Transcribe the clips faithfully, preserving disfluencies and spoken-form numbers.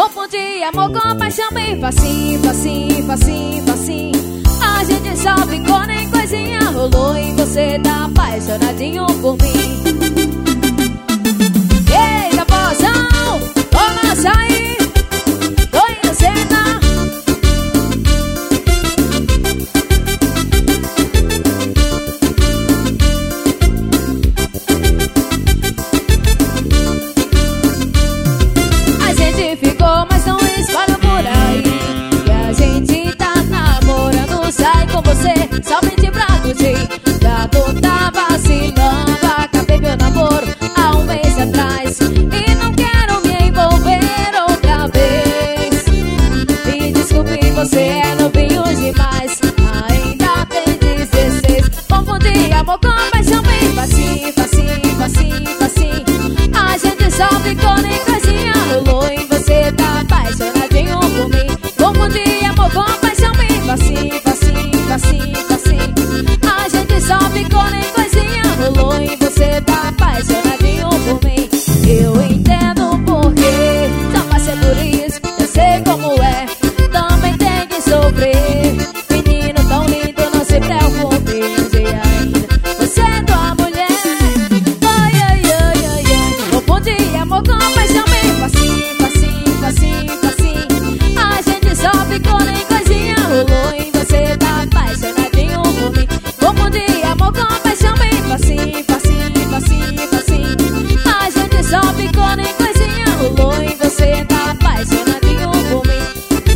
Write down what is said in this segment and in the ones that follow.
Confundi amor com paixão bem facinho, facinho, facinho, facinho. A gente só ficou nem coisinha rolou e você tá apaixonadinho por mim. Eita, pozão, vamos açaí, tô indo sentar. A gente ficou, mas não espalha por aí que a gente tá namorando, sai com você somente pra curtir. Já tu tá vacilando, acabei meu namoro há um mês atrás e não quero me envolver outra vez. Me desculpe, você é novinho demais, ainda tem dezesseis. Confundi amor com paixão bem facinho, facinho, facinho, facinho. A gente só ficou nem coisinha rolou e você tá apaixonadinho por mim. Confundi amor com paixão bem facinho, facinho, facinho, facinho. A gente só ficou nem coisinha rolou e você tá apaixonadinho por mim. Eu entendo porquê, já passei por isso, eu sei como é, também tem que sofrer. Menino tão lindo, não se preocupe, eu sei ainda, você é tua mulher. Ai, ai, ai, ai, ai. Confundi amor com paixão bem facinho, facinho, facinho, facinho. A gente só ficou nem coisinha rolou e você tá apaixonadinho por mim. Confundi amor com paixão bem facinho, facinho, facinho, facinho. A gente só ficou nem coisinha rolou e você tá apaixonadinho por mim.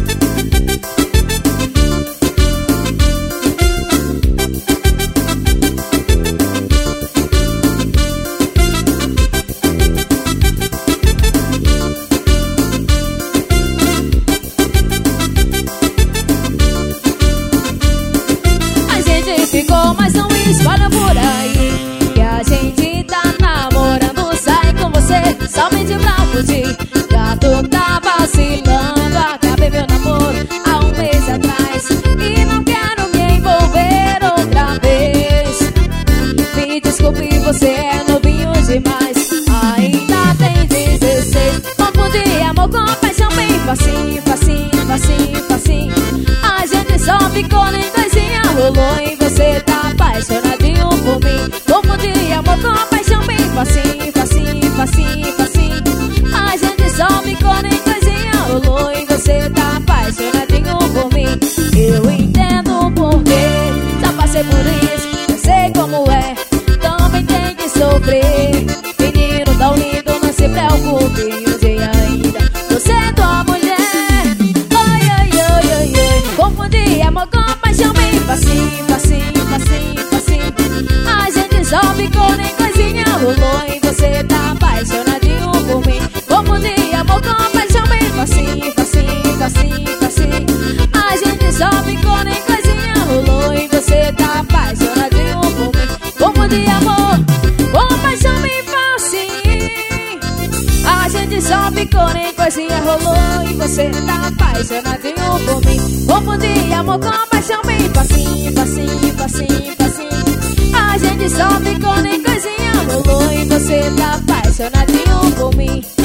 A gente ficou, mas não espalha por aí que a gente tá namorando, sai com você somente pra curtir. Já tu tá vacilando, acabei meu namoro há um mês atrás e não quero me envolver outra vez. Me desculpe, você é novinho demais, ainda tem dezesseis. Confundi amor com paixão bem facinho, facinho, facinho, facinho. A gente só ficou nem coisinha rolou e você tá apaixonadinho por mim. Confundi amor com paixão bem facinho, facinho, facinho, facinho. A gente só ficou nem coisinha rolou e você tá apaixonadinho por mim. Eu entendo porquê, já passei por isso, eu sei como é, também tem que sofrer. Menino tão lindo, não se preocupe, eu sei ainda, você é tua mulher. Ai, ai, ai, ai, ai. Confundi amor com paixão bem facinho, facinho, facinho, facinho. A gente só ficou nem coisinha rolou e você tá apaixonadinho por mim. Confundi amor com paixão bem facinho, facinho, facinho, facinho. A gente só ficou nem coisinha rolou e você tá apaixonadinho por mim. Confundi amor com paixão bem facinho. A gente só ficou nem coisinha rolou e você tá apaixonadinho por mim. Confundi amor com paixão bem facinho, facinho, facinho, facinho. A gente só ficou nem coisinha rolou e você tá apaixonadinho por mim.